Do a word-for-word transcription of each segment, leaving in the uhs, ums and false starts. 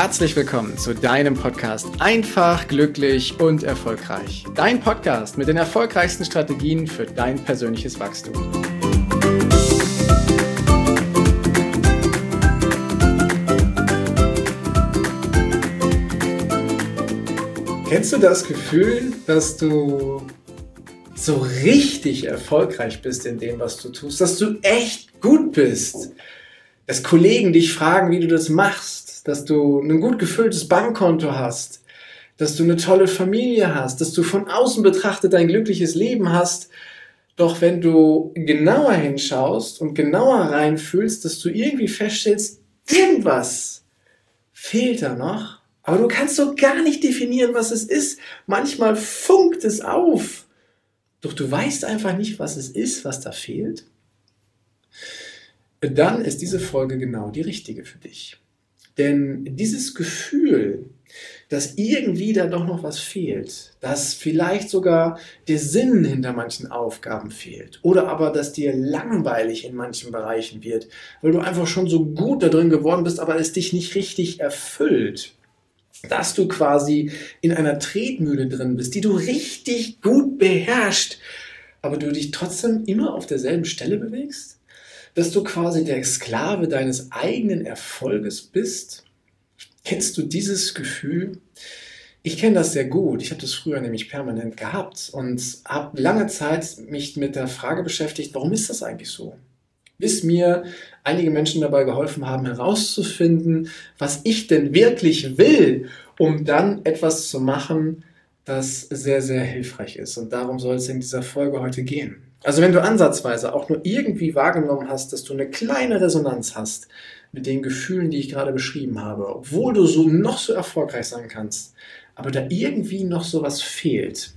herzlich willkommen zu deinem Podcast Einfach, glücklich und erfolgreich. Dein Podcast mit den erfolgreichsten Strategien für dein persönliches Wachstum. Kennst du das Gefühl, dass du so richtig erfolgreich bist in dem, was du tust, dass du echt gut bist, dass Kollegen dich fragen, wie du das machst, dass du ein gut gefülltes Bankkonto hast, dass du eine tolle Familie hast, dass du von außen betrachtet ein glückliches Leben hast, doch wenn du genauer hinschaust und genauer reinfühlst, dass du irgendwie feststellst, irgendwas fehlt da noch, aber du kannst so gar nicht definieren, was es ist. Manchmal funkt es auf, doch du weißt einfach nicht, was es ist, was da fehlt. Dann ist diese Folge genau die richtige für dich. Denn dieses Gefühl, dass irgendwie da doch noch was fehlt, dass vielleicht sogar der Sinn hinter manchen Aufgaben fehlt oder aber, dass dir langweilig in manchen Bereichen wird, weil du einfach schon so gut da drin geworden bist, aber es dich nicht richtig erfüllt, dass du quasi in einer Tretmühle drin bist, die du richtig gut beherrschst, aber du dich trotzdem immer auf derselben Stelle bewegst, dass du quasi der Sklave deines eigenen Erfolges bist. Kennst du dieses Gefühl? Ich kenne das sehr gut. Ich habe das früher nämlich permanent gehabt und habe lange Zeit mich mit der Frage beschäftigt, warum ist das eigentlich so? Bis mir einige Menschen dabei geholfen haben, herauszufinden, was ich denn wirklich will, um dann etwas zu machen, das sehr, sehr hilfreich ist. Und darum soll es in dieser Folge heute gehen. Also wenn du ansatzweise auch nur irgendwie wahrgenommen hast, dass du eine kleine Resonanz hast mit den Gefühlen, die ich gerade beschrieben habe, obwohl du so noch so erfolgreich sein kannst, aber da irgendwie noch sowas fehlt,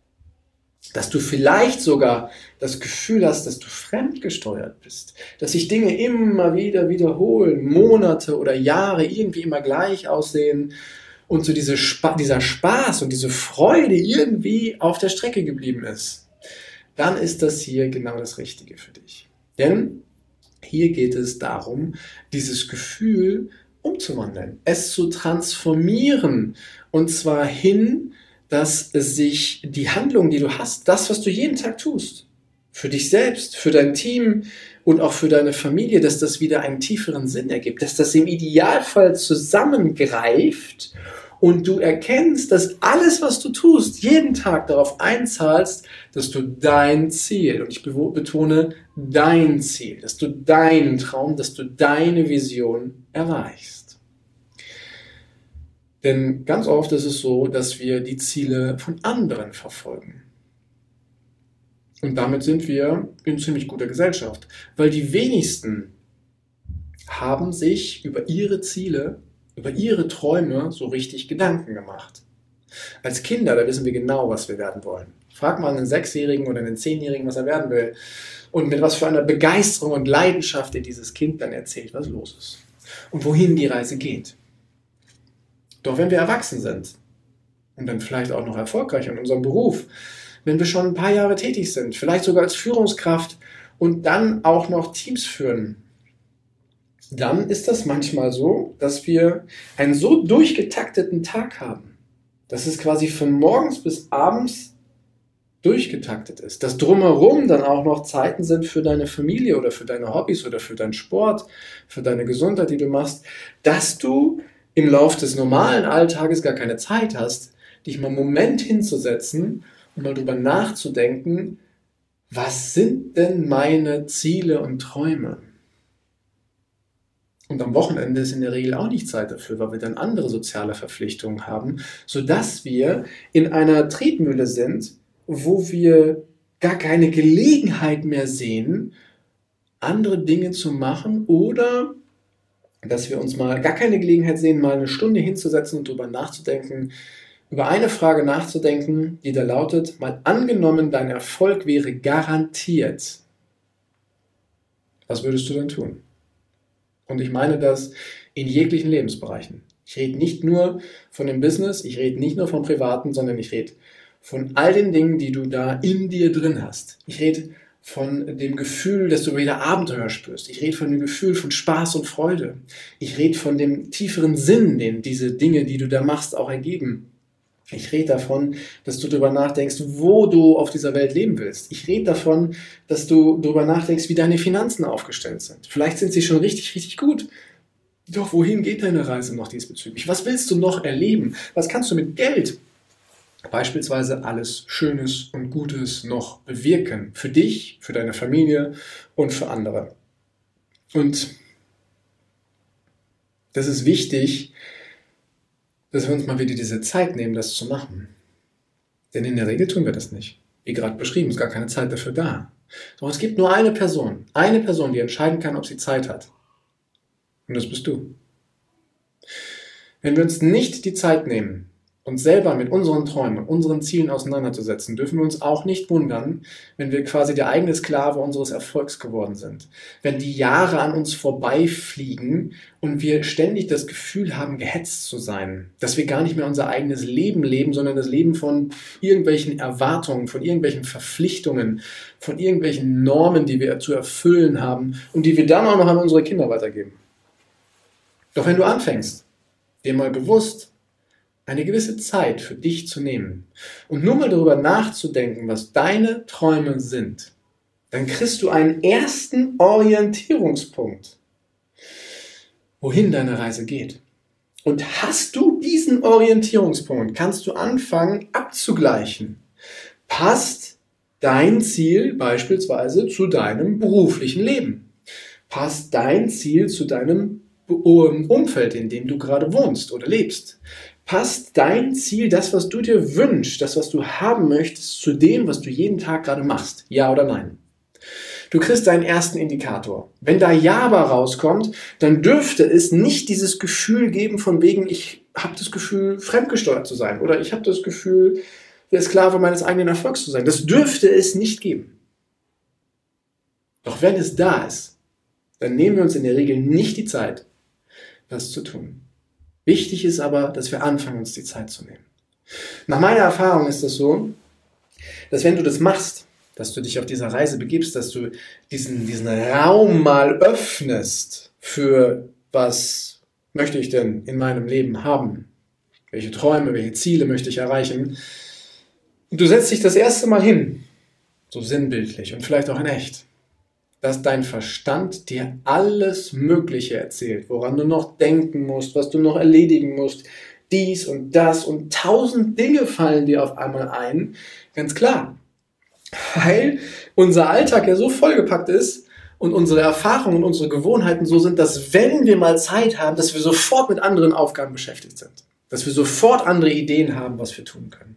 dass du vielleicht sogar das Gefühl hast, dass du fremdgesteuert bist, dass sich Dinge immer wieder wiederholen, Monate oder Jahre irgendwie immer gleich aussehen und so diese Spa- dieser Spaß und diese Freude irgendwie auf der Strecke geblieben ist, dann ist das hier genau das Richtige für dich. Denn hier geht es darum, dieses Gefühl umzuwandeln, es zu transformieren und zwar hin, dass sich die Handlung, die du hast, das, was du jeden Tag tust, für dich selbst, für dein Team und auch für deine Familie, dass das wieder einen tieferen Sinn ergibt, dass das im Idealfall zusammengreift und du erkennst, dass alles, was du tust, jeden Tag darauf einzahlst, dass du dein Ziel, und ich betone dein Ziel, dass du deinen Traum, dass du deine Vision erreichst. Denn ganz oft ist es so, dass wir die Ziele von anderen verfolgen. Und damit sind wir in ziemlich guter Gesellschaft, weil die wenigsten haben sich über ihre Ziele, über ihre Träume so richtig Gedanken gemacht. Als Kinder, da wissen wir genau, was wir werden wollen. Frag mal einen Sechsjährigen oder einen Zehnjährigen, was er werden will. Und mit was für einer Begeisterung und Leidenschaft dir dieses Kind dann erzählt, was los ist. Und wohin die Reise geht. Doch wenn wir erwachsen sind und dann vielleicht auch noch erfolgreich in unserem Beruf, wenn wir schon ein paar Jahre tätig sind, vielleicht sogar als Führungskraft und dann auch noch Teams führen, dann ist das manchmal so, dass wir einen so durchgetakteten Tag haben, dass es quasi von morgens bis abends durchgetaktet ist, dass drumherum dann auch noch Zeiten sind für deine Familie oder für deine Hobbys oder für deinen Sport, für deine Gesundheit, die du machst, dass du im Lauf des normalen Alltages gar keine Zeit hast, dich mal einen Moment hinzusetzen und mal drüber nachzudenken, was sind denn meine Ziele und Träume? Und am Wochenende ist in der Regel auch nicht Zeit dafür, weil wir dann andere soziale Verpflichtungen haben, sodass wir in einer Tretmühle sind, wo wir gar keine Gelegenheit mehr sehen, andere Dinge zu machen oder dass wir uns mal gar keine Gelegenheit sehen, mal eine Stunde hinzusetzen und darüber nachzudenken, über eine Frage nachzudenken, die da lautet, mal angenommen, dein Erfolg wäre garantiert. Was würdest du denn tun? Und ich meine das in jeglichen Lebensbereichen. Ich rede nicht nur von dem Business, ich rede nicht nur vom Privaten, sondern ich rede von all den Dingen, die du da in dir drin hast. Ich rede von dem Gefühl, dass du wieder Abenteuer spürst. Ich rede von dem Gefühl von Spaß und Freude. Ich rede von dem tieferen Sinn, den diese Dinge, die du da machst, auch ergeben. Ich rede davon, dass du darüber nachdenkst, wo du auf dieser Welt leben willst. Ich rede davon, dass du darüber nachdenkst, wie deine Finanzen aufgestellt sind. Vielleicht sind sie schon richtig, richtig gut. Doch wohin geht deine Reise noch diesbezüglich? Was willst du noch erleben? Was kannst du mit Geld beispielsweise alles Schönes und Gutes noch bewirken? Für dich, für deine Familie und für andere. Und das ist wichtig, dass wir uns mal wieder diese Zeit nehmen, das zu machen. Denn in der Regel tun wir das nicht. Wie gerade beschrieben, ist gar keine Zeit dafür da. Sondern es gibt nur eine Person, eine Person, die entscheiden kann, ob sie Zeit hat. Und das bist du. Wenn wir uns nicht die Zeit nehmen, uns selber mit unseren Träumen, unseren Zielen auseinanderzusetzen, dürfen wir uns auch nicht wundern, wenn wir quasi der eigene Sklave unseres Erfolgs geworden sind. Wenn die Jahre an uns vorbeifliegen und wir ständig das Gefühl haben, gehetzt zu sein, dass wir gar nicht mehr unser eigenes Leben leben, sondern das Leben von irgendwelchen Erwartungen, von irgendwelchen Verpflichtungen, von irgendwelchen Normen, die wir zu erfüllen haben und die wir dann auch noch an unsere Kinder weitergeben. Doch wenn du anfängst, dir mal bewusst eine gewisse Zeit für dich zu nehmen und nur mal darüber nachzudenken, was deine Träume sind, dann kriegst du einen ersten Orientierungspunkt, wohin deine Reise geht. Und hast du diesen Orientierungspunkt, kannst du anfangen abzugleichen. Passt dein Ziel beispielsweise zu deinem beruflichen Leben? Passt dein Ziel zu deinem Umfeld, in dem du gerade wohnst oder lebst? Passt dein Ziel, das, was du dir wünschst, das, was du haben möchtest, zu dem, was du jeden Tag gerade machst? Ja oder nein? Du kriegst deinen ersten Indikator. Wenn da Ja aber rauskommt, dann dürfte es nicht dieses Gefühl geben von wegen, ich habe das Gefühl, fremdgesteuert zu sein oder ich habe das Gefühl, der Sklave meines eigenen Erfolgs zu sein. Das dürfte es nicht geben. Doch wenn es da ist, dann nehmen wir uns in der Regel nicht die Zeit, das zu tun. Wichtig ist aber, dass wir anfangen, uns die Zeit zu nehmen. Nach meiner Erfahrung ist es so, dass wenn du das machst, dass du dich auf dieser Reise begibst, dass du diesen, diesen Raum mal öffnest für was möchte ich denn in meinem Leben haben? Welche Träume, welche Ziele möchte ich erreichen? Und du setzt dich das erste Mal hin, so sinnbildlich und vielleicht auch in echt, dass dein Verstand dir alles Mögliche erzählt, woran du noch denken musst, was du noch erledigen musst, dies und das und tausend Dinge fallen dir auf einmal ein, ganz klar. Weil unser Alltag ja so vollgepackt ist und unsere Erfahrungen und unsere Gewohnheiten so sind, dass wenn wir mal Zeit haben, dass wir sofort mit anderen Aufgaben beschäftigt sind. Dass wir sofort andere Ideen haben, was wir tun können.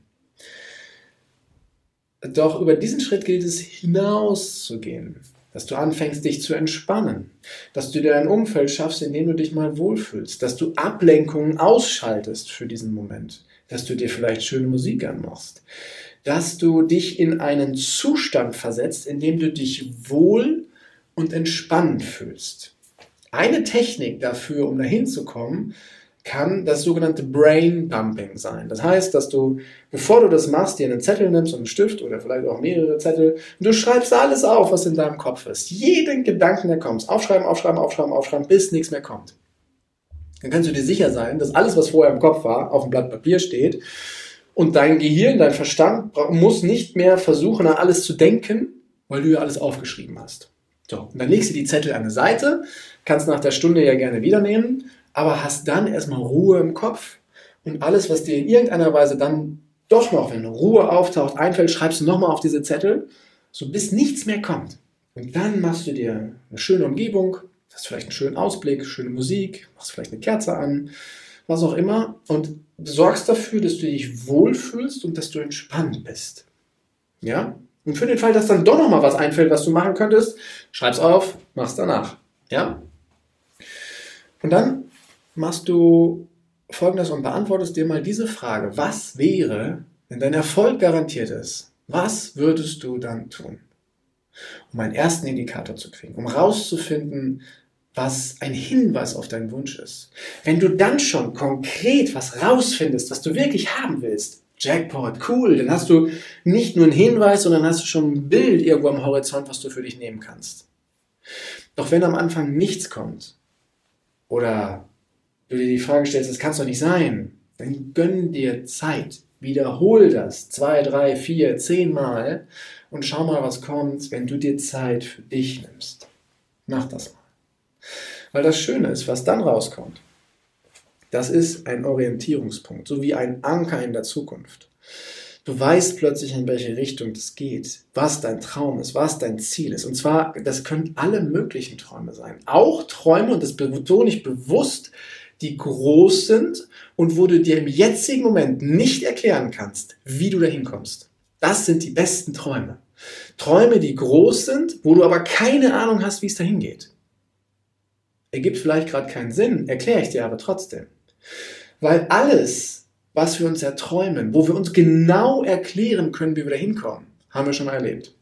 Doch über diesen Schritt gilt es hinauszugehen. Dass du anfängst, dich zu entspannen, dass du dir ein Umfeld schaffst, in dem du dich mal wohlfühlst, dass du Ablenkungen ausschaltest für diesen Moment, dass du dir vielleicht schöne Musik anmachst, dass du dich in einen Zustand versetzt, in dem du dich wohl und entspannt fühlst. Eine Technik dafür, um dahin zu kommen, kann das sogenannte Brain Dumping sein. Das heißt, dass du, bevor du das machst, dir einen Zettel nimmst und einen Stift oder vielleicht auch mehrere Zettel und du schreibst alles auf, was in deinem Kopf ist. Jeden Gedanken, der kommt. Aufschreiben, aufschreiben, aufschreiben, aufschreiben, bis nichts mehr kommt. Dann kannst du dir sicher sein, dass alles, was vorher im Kopf war, auf dem Blatt Papier steht und dein Gehirn, dein Verstand muss nicht mehr versuchen, an alles zu denken, weil du ja alles aufgeschrieben hast. So, und dann legst du die Zettel an eine Seite, kannst nach der Stunde ja gerne wieder nehmen, aber hast dann erstmal Ruhe im Kopf und alles, was dir in irgendeiner Weise dann doch noch, wenn Ruhe auftaucht, einfällt, schreibst du nochmal auf diese Zettel, so bis nichts mehr kommt. Und dann machst du dir eine schöne Umgebung, hast vielleicht einen schönen Ausblick, schöne Musik, machst vielleicht eine Kerze an, was auch immer und sorgst dafür, dass du dich wohlfühlst und dass du entspannt bist. Ja? Und für den Fall, dass dann doch nochmal was einfällt, was du machen könntest, schreib's auf, mach's danach. Ja? Und dann machst du Folgendes und beantwortest dir mal diese Frage. Was wäre, wenn dein Erfolg garantiert ist? Was würdest du dann tun? Um einen ersten Indikator zu kriegen, um rauszufinden, was ein Hinweis auf deinen Wunsch ist. Wenn du dann schon konkret was rausfindest, was du wirklich haben willst, Jackpot, cool. Dann hast du nicht nur einen Hinweis, sondern hast du schon ein Bild irgendwo am Horizont, was du für dich nehmen kannst. Doch wenn am Anfang nichts kommt oder du dir die Frage stellst, das kann es doch nicht sein, dann gönn dir Zeit. Wiederhol das zwei, drei, vier, zehn Mal und schau mal, was kommt, wenn du dir Zeit für dich nimmst. Mach das mal. Weil das Schöne ist, was dann rauskommt, das ist ein Orientierungspunkt, so wie ein Anker in der Zukunft. Du weißt plötzlich, in welche Richtung das geht, was dein Traum ist, was dein Ziel ist. Und zwar, das können alle möglichen Träume sein. Auch Träume, und das betone ich bewusst, die groß sind und wo du dir im jetzigen Moment nicht erklären kannst, wie du dahin kommst. Das sind die besten Träume. Träume, die groß sind, wo du aber keine Ahnung hast, wie es dahin geht. Ergibt vielleicht gerade keinen Sinn, erkläre ich dir aber trotzdem. Weil alles, was wir uns erträumen, wo wir uns genau erklären können, wie wir da hinkommen, haben wir schon mal erlebt.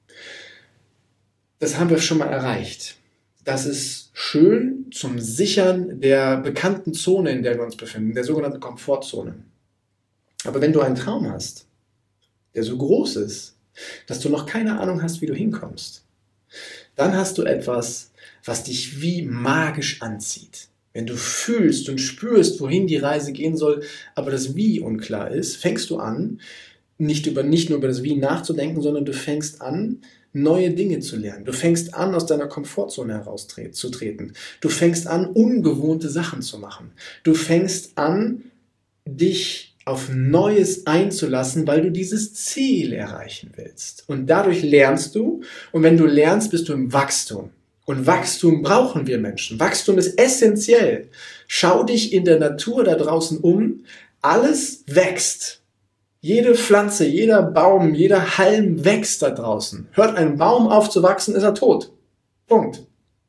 Das haben wir schon mal erreicht. Das ist schön zum Sichern der bekannten Zone, in der wir uns befinden, der sogenannten Komfortzone. Aber wenn du einen Traum hast, der so groß ist, dass du noch keine Ahnung hast, wie du hinkommst, dann hast du etwas, was dich wie magisch anzieht. Wenn du fühlst und spürst, wohin die Reise gehen soll, aber das Wie unklar ist, fängst du an, nicht, über, nicht nur über das Wie nachzudenken, sondern du fängst an, neue Dinge zu lernen. Du fängst an, aus deiner Komfortzone herauszutreten. Du fängst an, ungewohnte Sachen zu machen. Du fängst an, dich auf Neues einzulassen, weil du dieses Ziel erreichen willst. Und dadurch lernst du. Und wenn du lernst, bist du im Wachstum. Und Wachstum brauchen wir Menschen. Wachstum ist essentiell. Schau dich in der Natur da draußen um. Alles wächst. Jede Pflanze, jeder Baum, jeder Halm wächst da draußen. Hört ein Baum auf zu wachsen, ist er tot. Punkt.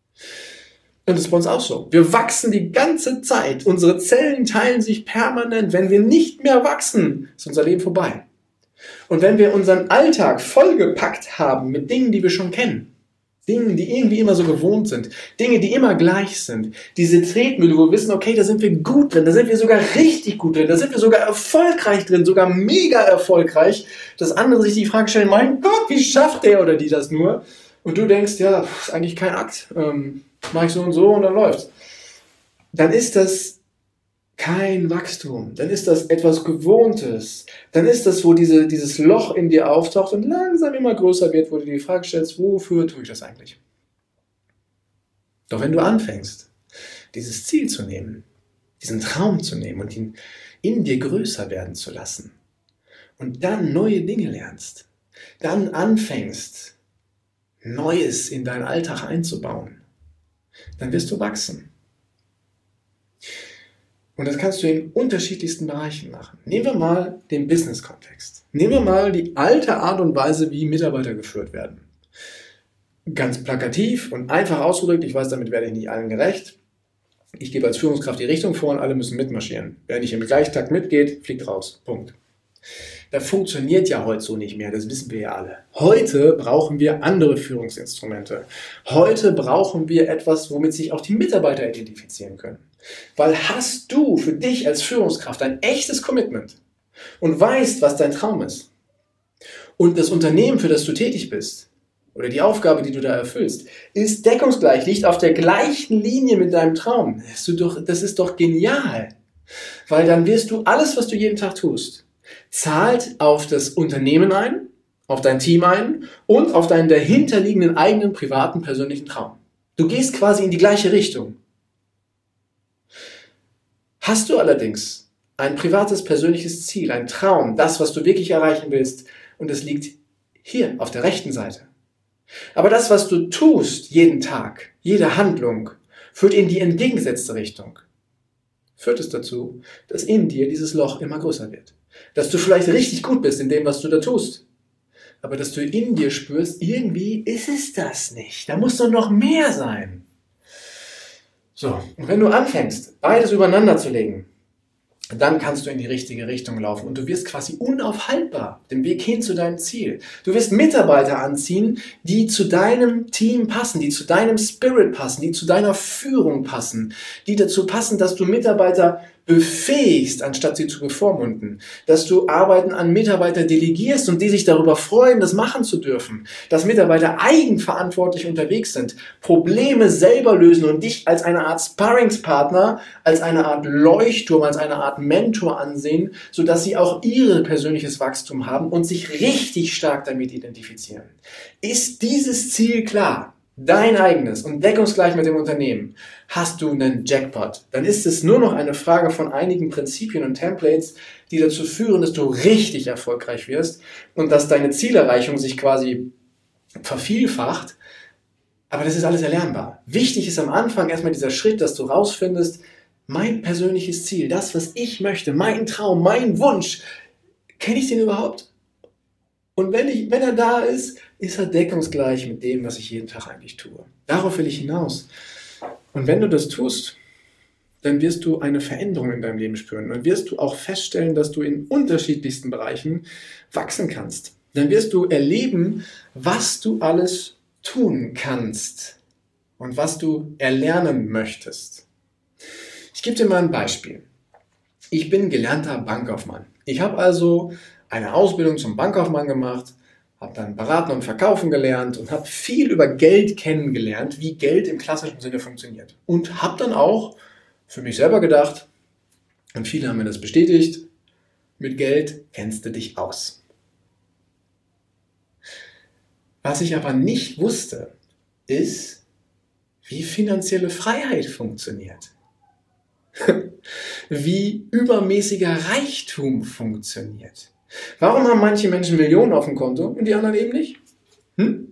Und das ist bei uns auch so. Wir wachsen die ganze Zeit. Unsere Zellen teilen sich permanent. Wenn wir nicht mehr wachsen, ist unser Leben vorbei. Und wenn wir unseren Alltag vollgepackt haben mit Dingen, die wir schon kennen, Dingen, die irgendwie immer so gewohnt sind, Dinge, die immer gleich sind, diese Tretmühle, wo wir wissen, okay, da sind wir gut drin, da sind wir sogar richtig gut drin, da sind wir sogar erfolgreich drin, sogar mega erfolgreich, dass andere sich die Frage stellen, mein Gott, wie schafft der oder die das nur? Und du denkst, ja, ist eigentlich kein Akt, ähm, mach ich so und so und dann läuft's. Dann ist das kein Wachstum, dann ist das etwas Gewohntes, dann ist das, wo diese, dieses Loch in dir auftaucht und langsam immer größer wird, wo du dir die Frage stellst, wofür tue ich das eigentlich? Doch wenn du anfängst, dieses Ziel zu nehmen, diesen Traum zu nehmen und ihn in dir größer werden zu lassen und dann neue Dinge lernst, dann anfängst, Neues in deinen Alltag einzubauen, dann wirst du wachsen. Und das kannst du in unterschiedlichsten Bereichen machen. Nehmen wir mal den Business-Kontext. Nehmen wir mal die alte Art und Weise, wie Mitarbeiter geführt werden. Ganz plakativ und einfach ausgedrückt, ich weiß, damit werde ich nicht allen gerecht. Ich gebe als Führungskraft die Richtung vor und alle müssen mitmarschieren. Wer nicht im Gleichtakt mitgeht, fliegt raus. Punkt. Das funktioniert ja heute so nicht mehr, das wissen wir ja alle. Heute brauchen wir andere Führungsinstrumente. Heute brauchen wir etwas, womit sich auch die Mitarbeiter identifizieren können. Weil hast du für dich als Führungskraft ein echtes Commitment und weißt, was dein Traum ist und das Unternehmen, für das du tätig bist oder die Aufgabe, die du da erfüllst, ist deckungsgleich, liegt auf der gleichen Linie mit deinem Traum, das ist doch, das ist doch genial. Weil dann wirst du alles, was du jeden Tag tust, zahlt auf das Unternehmen ein, auf dein Team ein und auf deinen dahinterliegenden eigenen privaten, persönlichen Traum. Du gehst quasi in die gleiche Richtung. Hast du allerdings ein privates, persönliches Ziel, ein Traum, das, was du wirklich erreichen willst, und es liegt hier auf der rechten Seite. Aber das, was du tust, jeden Tag, jede Handlung, führt in die entgegengesetzte Richtung. Führt es dazu, dass in dir dieses Loch immer größer wird. Dass du vielleicht richtig gut bist in dem, was du da tust. Aber dass du in dir spürst, irgendwie ist es das nicht. Da muss doch noch mehr sein. So, und wenn du anfängst, beides übereinander zu legen, dann kannst du in die richtige Richtung laufen und du wirst quasi unaufhaltbar den Weg hin zu deinem Ziel. Du wirst Mitarbeiter anziehen, die zu deinem Team passen, die zu deinem Spirit passen, die zu deiner Führung passen, die dazu passen, dass du Mitarbeiter befähigst, anstatt sie zu bevormunden, dass du Arbeiten an Mitarbeiter delegierst und die sich darüber freuen, das machen zu dürfen, dass Mitarbeiter eigenverantwortlich unterwegs sind, Probleme selber lösen und dich als eine Art Sparringspartner, als eine Art Leuchtturm, als eine Art Mentor ansehen, sodass sie auch ihr persönliches Wachstum haben und sich richtig stark damit identifizieren. Ist dieses Ziel klar? Dein eigenes und deckungsgleich mit dem Unternehmen, hast du einen Jackpot. Dann ist es nur noch eine Frage von einigen Prinzipien und Templates, die dazu führen, dass du richtig erfolgreich wirst und dass deine Zielerreichung sich quasi vervielfacht. Aber das ist alles erlernbar. Wichtig ist am Anfang erstmal dieser Schritt, dass du rausfindest, mein persönliches Ziel, das, was ich möchte, mein Traum, mein Wunsch, kenne ich den überhaupt? Und wenn, ich, wenn er da ist, ist er deckungsgleich mit dem, was ich jeden Tag eigentlich tue. Darauf will ich hinaus. Und wenn du das tust, dann wirst du eine Veränderung in deinem Leben spüren. Dann wirst du auch feststellen, dass du in unterschiedlichsten Bereichen wachsen kannst. Dann wirst du erleben, was du alles tun kannst und was du erlernen möchtest. Ich gebe dir mal ein Beispiel. Ich bin gelernter Bankkaufmann. Ich habe also eine Ausbildung zum Bankkaufmann gemacht, habe dann Beraten und Verkaufen gelernt und habe viel über Geld kennengelernt, wie Geld im klassischen Sinne funktioniert. Und habe dann auch für mich selber gedacht, und viele haben mir das bestätigt, mit Geld kennst du dich aus. Was ich aber nicht wusste, ist, wie finanzielle Freiheit funktioniert. Wie übermäßiger Reichtum funktioniert. Warum haben manche Menschen Millionen auf dem Konto und die anderen eben nicht? Hm?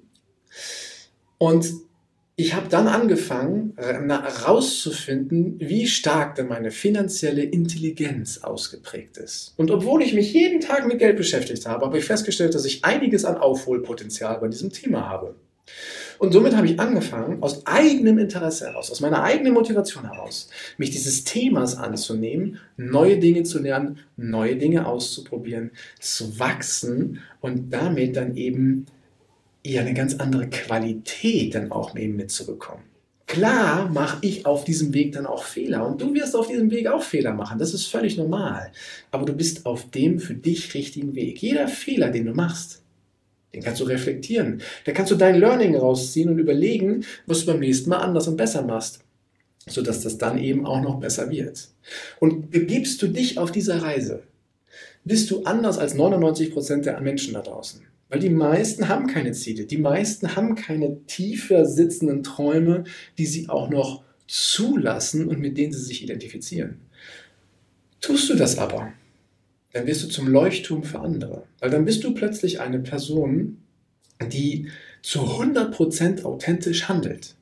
Und ich habe dann angefangen, herauszufinden, wie stark denn meine finanzielle Intelligenz ausgeprägt ist. Und obwohl ich mich jeden Tag mit Geld beschäftigt habe, habe ich festgestellt, dass ich einiges an Aufholpotenzial bei diesem Thema habe. Und somit habe ich angefangen, aus eigenem Interesse heraus, aus meiner eigenen Motivation heraus, mich dieses Themas anzunehmen, neue Dinge zu lernen, neue Dinge auszuprobieren, zu wachsen und damit dann eben eher eine ganz andere Qualität dann auch eben mitzubekommen. Klar mache ich auf diesem Weg dann auch Fehler und du wirst auf diesem Weg auch Fehler machen, das ist völlig normal. Aber du bist auf dem für dich richtigen Weg. Jeder Fehler, den du machst, den kannst du reflektieren. Da kannst du dein Learning rausziehen und überlegen, was du beim nächsten Mal anders und besser machst, sodass das dann eben auch noch besser wird. Und begibst du dich auf dieser Reise, bist du anders als neunundneunzig Prozent der Menschen da draußen. Weil die meisten haben keine Ziele, die meisten haben keine tiefer sitzenden Träume, die sie auch noch zulassen und mit denen sie sich identifizieren. Tust du das aber, dann wirst du zum Leuchtturm für andere. Weil dann bist du plötzlich eine Person, die zu hundert Prozent authentisch handelt.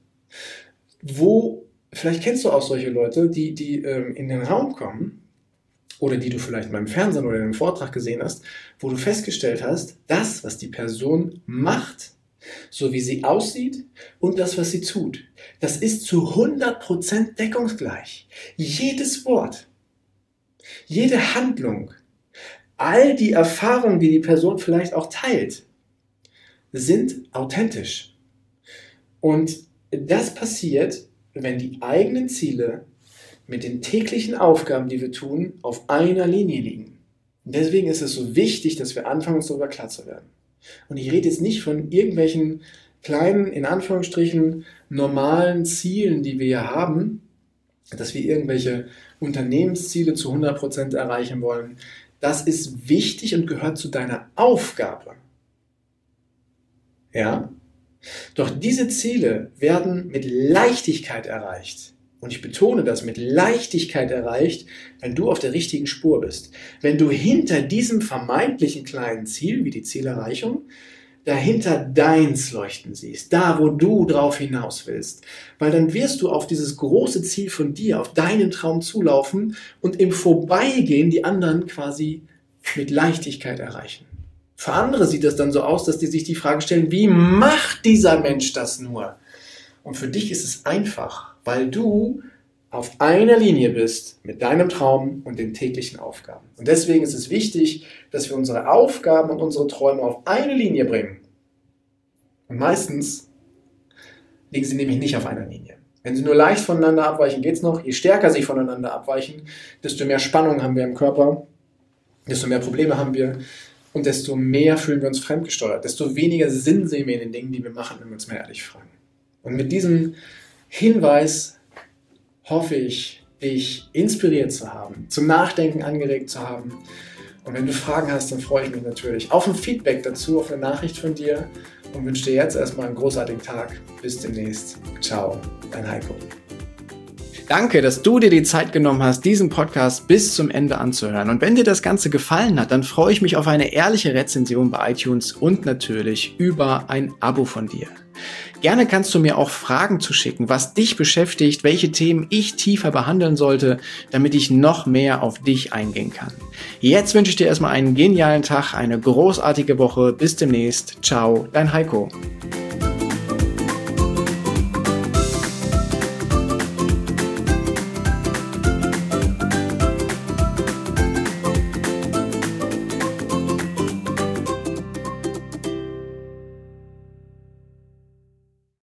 Wo, vielleicht kennst du auch solche Leute, die, die ähm, in den Raum kommen, oder die du vielleicht mal im Fernsehen oder in einem Vortrag gesehen hast, wo du festgestellt hast, das, was die Person macht, so wie sie aussieht und das, was sie tut, das ist zu hundert Prozent deckungsgleich. Jedes Wort, jede Handlung, all die Erfahrungen, die die Person vielleicht auch teilt, sind authentisch. Und das passiert, wenn die eigenen Ziele mit den täglichen Aufgaben, die wir tun, auf einer Linie liegen. Und deswegen ist es so wichtig, dass wir anfangen, uns darüber klar zu werden. Und ich rede jetzt nicht von irgendwelchen kleinen, in Anführungsstrichen, normalen Zielen, die wir hier haben, dass wir irgendwelche Unternehmensziele zu hundert Prozent erreichen wollen. Das ist wichtig und gehört zu deiner Aufgabe. Ja? Doch diese Ziele werden mit Leichtigkeit erreicht. Und ich betone das, mit Leichtigkeit erreicht, wenn du auf der richtigen Spur bist. Wenn du hinter diesem vermeintlichen kleinen Ziel, wie die Zielerreichung, dahinter deins leuchten siehst, da wo du drauf hinaus willst. Weil dann wirst du auf dieses große Ziel von dir, auf deinen Traum zulaufen und im Vorbeigehen die anderen quasi mit Leichtigkeit erreichen. Für andere sieht das dann so aus, dass die sich die Frage stellen, wie macht dieser Mensch das nur? Und für dich ist es einfach, weil du auf einer Linie bist mit deinem Traum und den täglichen Aufgaben. Und deswegen ist es wichtig, dass wir unsere Aufgaben und unsere Träume auf eine Linie bringen. Und meistens liegen sie nämlich nicht auf einer Linie. Wenn sie nur leicht voneinander abweichen, geht es noch. Je stärker sie voneinander abweichen, desto mehr Spannung haben wir im Körper, desto mehr Probleme haben wir und desto mehr fühlen wir uns fremdgesteuert, desto weniger Sinn sehen wir in den Dingen, die wir machen, wenn wir uns mal ehrlich fragen. Und mit diesem Hinweis hoffe ich, dich inspiriert zu haben, zum Nachdenken angeregt zu haben. Und wenn du Fragen hast, dann freue ich mich natürlich auf ein Feedback dazu, auf eine Nachricht von dir und wünsche dir jetzt erstmal einen großartigen Tag. Bis demnächst. Ciao, dein Heiko. Danke, dass du dir die Zeit genommen hast, diesen Podcast bis zum Ende anzuhören. Und wenn dir das Ganze gefallen hat, dann freue ich mich auf eine ehrliche Rezension bei iTunes und natürlich über ein Abo von dir. Gerne kannst du mir auch Fragen zuschicken, was dich beschäftigt, welche Themen ich tiefer behandeln sollte, damit ich noch mehr auf dich eingehen kann. Jetzt wünsche ich dir erstmal einen genialen Tag, eine großartige Woche. Bis demnächst. Ciao, dein Heiko.